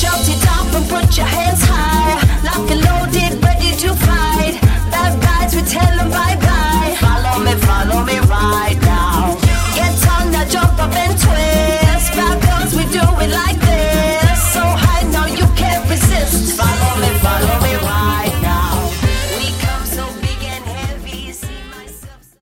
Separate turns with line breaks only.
shout it up and put your hands high.